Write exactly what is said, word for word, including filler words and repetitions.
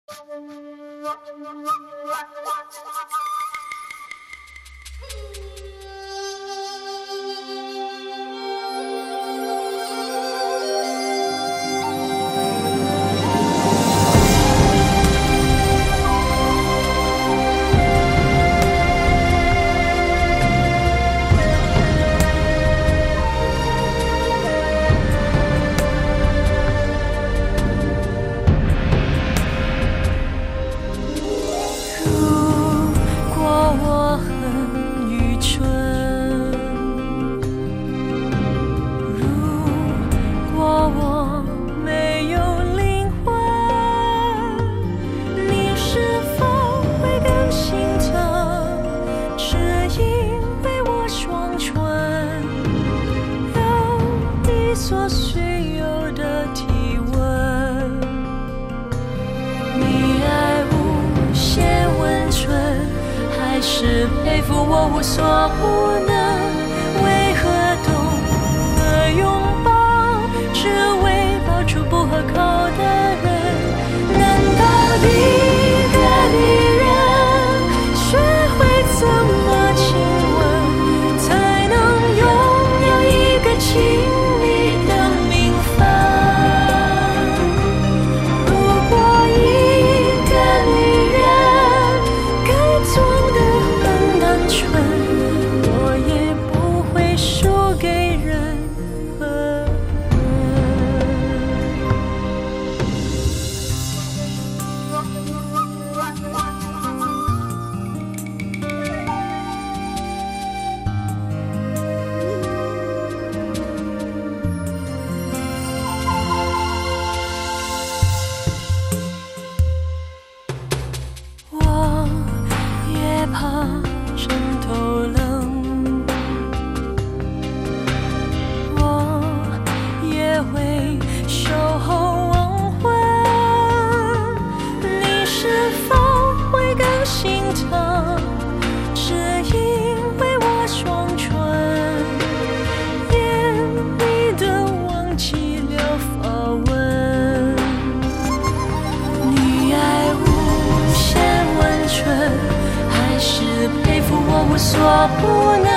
是佩服我无所不能，为何懂得拥抱，只为抱住不合口的人？难道一个女人学会怎么亲吻，才能拥有一个亲密的名分？如果一个女人该做我也不会输给任何我也怕枕头冷，我也会守候黄昏。你是否会更心疼？是因为我双唇严密地忘记了发问。你爱无限温存，还是佩服我无所不能？